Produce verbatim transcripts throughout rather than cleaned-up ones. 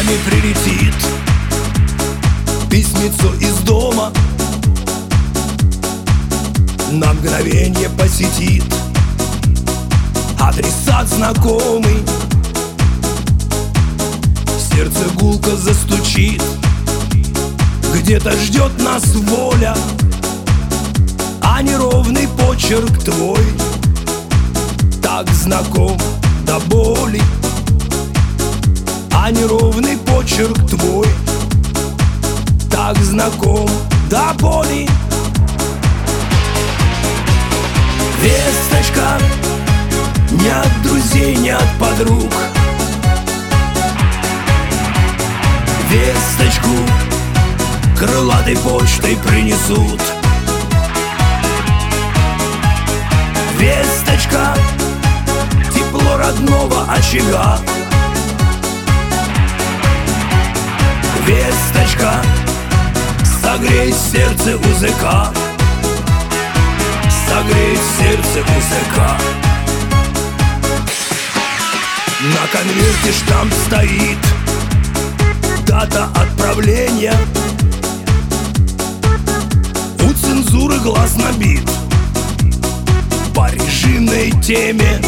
крыльями прилетит, письмецо из дома на мгновенье посетит. Адресат знакомый, сердце гулко застучит. Где-то ждет нас воля, а неровный почерк твой так знаком до боли, а неровный почерк твой так знаком до боли. Весточка не от друзей, не от подруг. Весточку крылатой почтой принесут. Весточка тепло родного очага. Весточка согреет сердце узыка, согреет сердце узыка. На конверте штамп стоит, дата отправления. У цензуры глаз набит по режимной теме.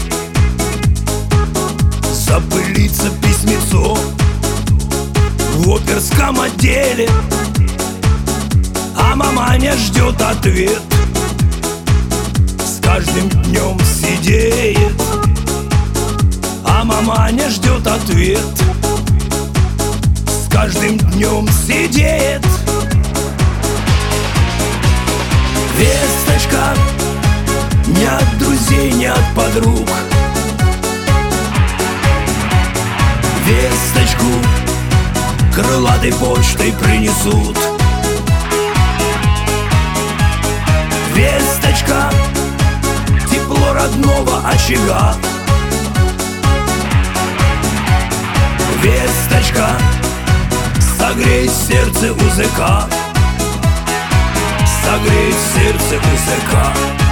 Запылится письмецо в оперском отделе, а маманя ждет ответ, с каждым днем сидеет. А маманя ждет ответ, с каждым днем сидеет. Весточка не от друзей, не от подруг. Весточку крылатой почтой принесут. Весточка тепло родного очага. Весточка согреет сердце узыка, согреет сердце узыка.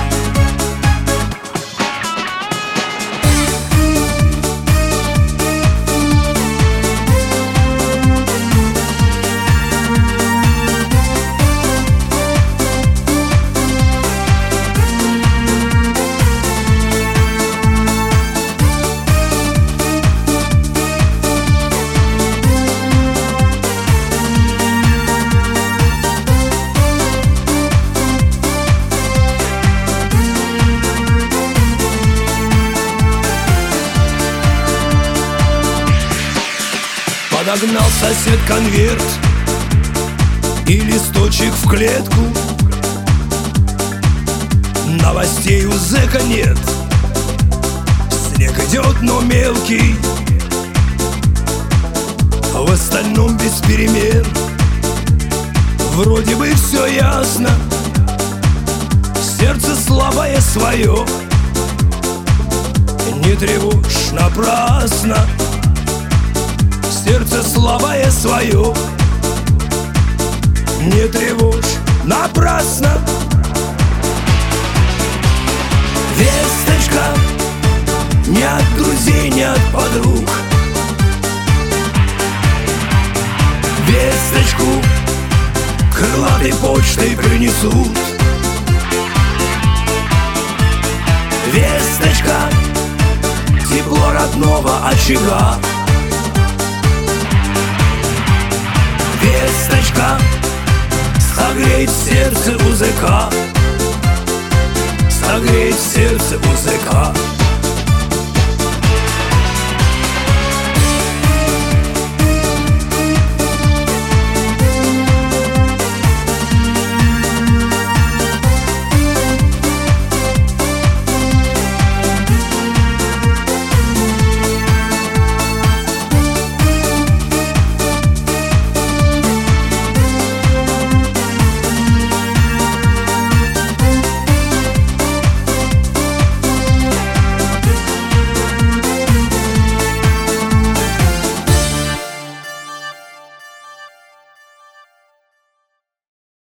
Подогнал сосед конверт и листочек в клетку. Новостей у зэка нет, снег идет, но мелкий. В остальном без перемен. Вроде бы все ясно, сердце слабое свое не тревожь напрасно. Сердце слабое свое не тревожь напрасно. Весточка не от друзей, не от подруг. Весточку крылатой почтой принесут. Весточка тепло родного очага. Весточка согреет сердце узыка, согреет сердце узыка.